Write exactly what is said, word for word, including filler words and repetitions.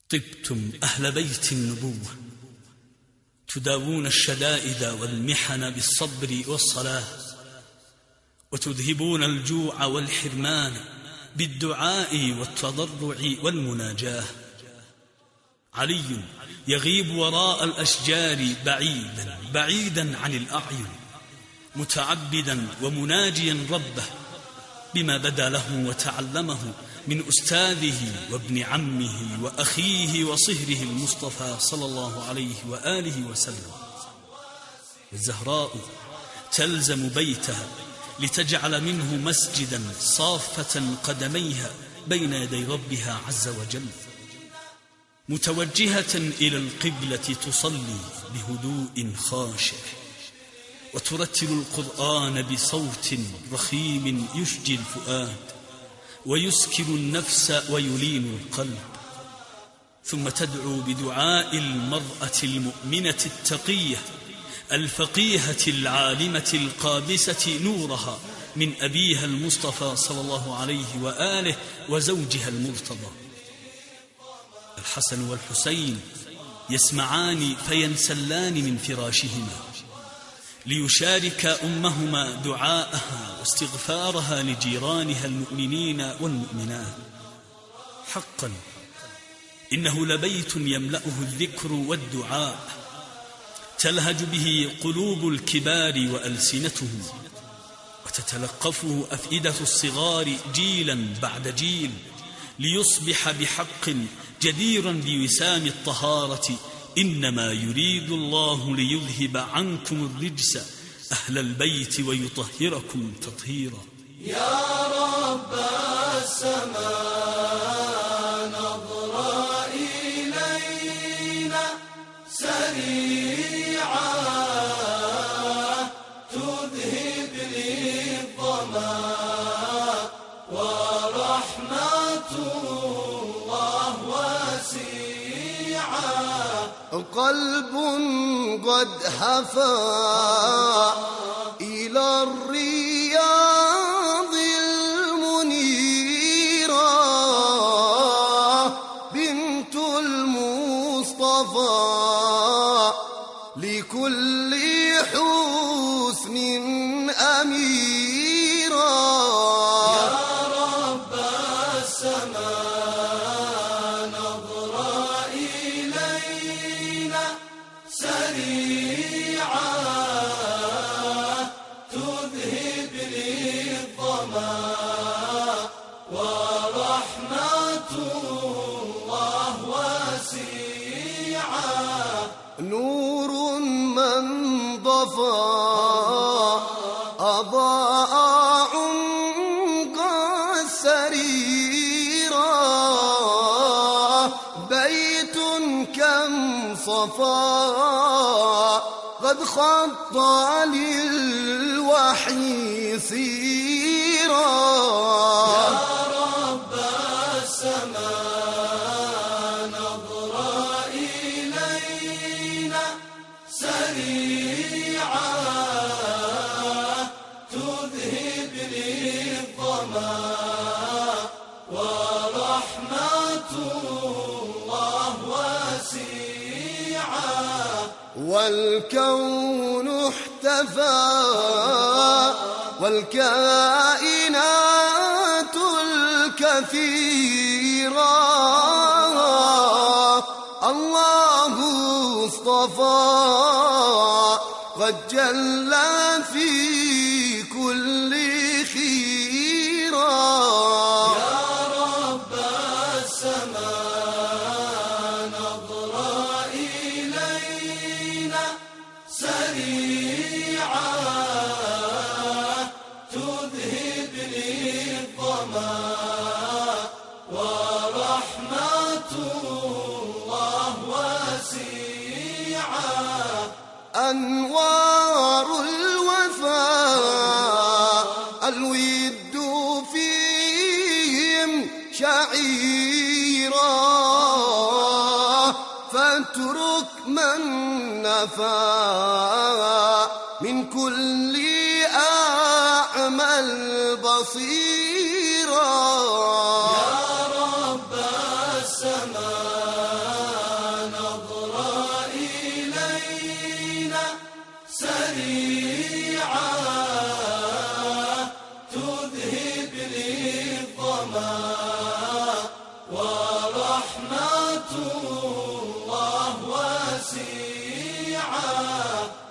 طبتم أهل بيت النبوة، تداوون الشدائد والمحن بالصبر والصلاة، وتذهبون الجوع والحرمان بالدعاء والتضرع والمناجاة. علي يغيب وراء الأشجار بعيدا بعيدا عن الأعين، متعبدا ومناجيا ربه بما بدا له وتعلمه من أستاذه وابن عمه وأخيه وصهره المصطفى صلى الله عليه وآله وسلم. الزهراء تلزم بيتها لتجعل منه مسجدا صافة قدميها بين يدي ربها عز وجل، متوجهة إلى القبلة تصلي بهدوء خاشع، وترتل القرآن بصوت رخيم يشجي الفؤاد ويسكن النفس ويلين القلب، ثم تدعو بدعاء المرأة المؤمنة التقية الفقيهة العالمة القابسة نورها من أبيها المصطفى صلى الله عليه وآله وزوجها المرتضى. الحسن والحسين يسمعان فينسلان من فراشهما ليشارك أمهما دعاءها واستغفارها لجيرانها المؤمنين والمؤمنات. حقا إنه لبيت يملأه الذكر والدعاء، تلهج به قلوب الكبار وألسنتهم، وتتلقفه أفئدة الصغار جيلا بعد جيل، ليصبح بحق جديرا بوسام الطهارة. إنما يريد الله ليذهب عنكم الرجس أهل البيت ويطهركم تطهيرا. يا رب السماء نظر إلينا سريعا، تذهب لي الظما ورحمة الله واسعة. قلب قد هفى إلى الرياض المنيرة، بنت المصطفى لكل حسن أميرة. يا رب السماء نظر إلينا سريعا، تذهب لي الظما ورحمة الله واسعة. نور من ضفى أضاء عمق السريرة، بيت كم صفا قد خط للوحي سيرا. يا رب السماء نظر إلينا سريعا، تذهب لي الظما ورحمة الله واسعة. والكون احتفى والكائنات الكثيرة، الله اصطفى قد جل في كل خيرة. يا رب السماء نظر إلينا سريعا، تذهب لي الظما ورحمة الله واسعة. أنوار الوفاء الود فيهم شعيرا، فاترك من نفى من كل أعمى البصيرة. يا رب السماء سكينة سريعة تذهب لي الظما، ورحمة الله واسعة